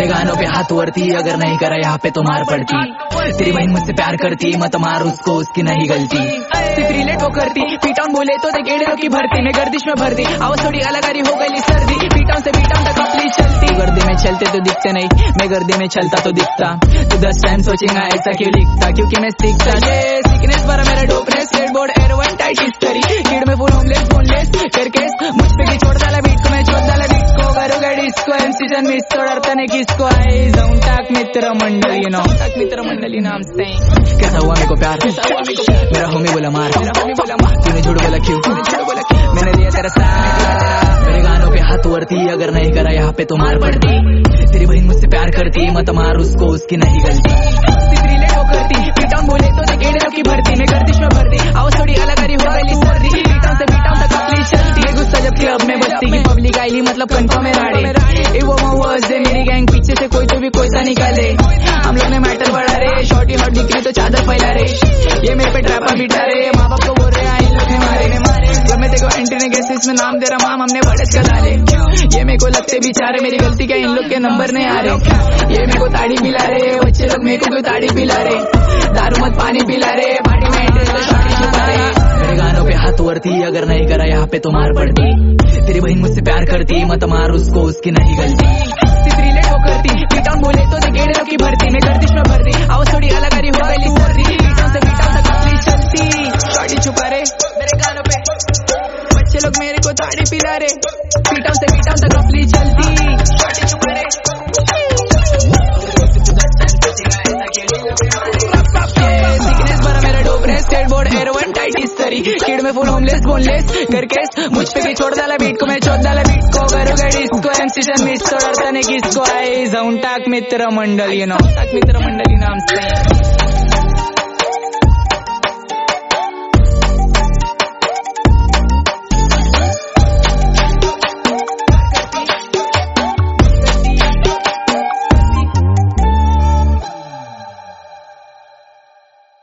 मेरे गानों पे हाथ वरती, अगर नहीं करा यहाँ पे तो मार पड़ती। तेरी बहन मुझसे प्यार करती, मत मार उसको, उसकी नहीं गलती। सिर्फ रिलेट वो करती, पीटाउन बोले तो दे गेड़े की भरती, मैं गर्दिश में भरती, आवाज थोड़ी अलग हो गई सर्दी, पीटाउन से पीटाउन तक अपनी चलती। गर्दी में चलते तो दिखते नहीं, मैं गर्दी में चलता तो दिखता, तो 10 टाइम सोचेगा ऐसा क्यों लिखता, क्योंकि मैं सीखता। ये सीखनेस पर मेरा dopeness, skateboard air one tight history, कीड़ में फुल होमलेस बोनलेस करके मुझ पे छोड़ डाला बीट को, मैं छोड़ डाला बीट को, करूँगा डिस्को एमसीजन मिस तोड़ता नहीं किसको। आई जाऊं टाक मित्र मंडल, यू नो टाक मित्र मंडल इन आम से। कैसा हुआ मेरे को प्यार, मेरा होमी बोला मार, तूने झूठ बोला क्यों, मैंने दिया तेरा साथ। मेरे गानों पे हाथ वरती, अगर नहीं करा यहाँ पे तो मार पड़ती। तेरी बहन मुझसे प्यार करती, मत मार उसको, उसकी नहीं गलती। रिलेट वो करती, पीटाउन बोले तो दे गेड़े की भरती, मैं गर्दिश में भरती, आवाज थोड़ी अलग हो गई सर्दी, पीटाउन से पीटाउन तक अपनी चलती। ये गुस्सा जब क्लब में बस्ती की पब्लिक आईली, मतलब कंफर्म है राड़े, ए वो मौज है मेरी गैंग, पीछे से कोई तो भी कोई सा निकाले, हम लोग ने मैटर बढ़ा रे, शॉर्टी हॉट दिखी तो चादर फैला रे, ये मेरे पे ट्रैपा बिठा रे, माँ बाप को बोल रहे हैं इन लोग ने मारे। जब मैं देखो एंट्री ने गैस इसमें नाम दे रहा माम, हमने बड़े का डाले, ये मेरे को लगते बेचारे, मेरी गलती क्या इन लोग के नंबर नहीं आ रहे, ये मेरे को ताड़ी पिला रहे, बच्चे लोग मेरे को क्यों ताड़ी पिला रहे, दारू मत पानी पिला रहे, पार्टी में एंट्री तो शॉर्टी छुपा रहे। मेरे गानों पे हाथ वरती, अगर नहीं करा यहाँ पे तो मार पड़ती। तेरी बहन मुझसे प्यार करती, मत मार उसको, उसकी नहीं गलती। सिर्फ रिलेट वो करती, पीटाउन बोले तो दे गेड़े की भरती, मैं गर्दिश में भरती, आवाज थोड़ी अलग हो गई सर्दी, पीटाउन से पीटाउन तक अपनी चलती, शॉर्टी छुपा रहे मेरे गानों पे, बच्चे लोग मेरे को ताड़ी पिला रहे, पीटाउन से पीटाउन तक अपनी चलती, शॉर्टी छुपा रहे। स्केटबोर्ड एयरवन टाइट हिस्टरी, कीड़ में फुल होमलेस बोनलेस करके मुझ पे भी छोड़ डाला बीट को, मैं छोड़ डाला बीट को, करूँगा डिस्को एमसीजन मिस तोड़ता नहीं किसको। आई जाऊं टाक मित्र मंडल, यू नो टाक मित्र मंडल इन आम से।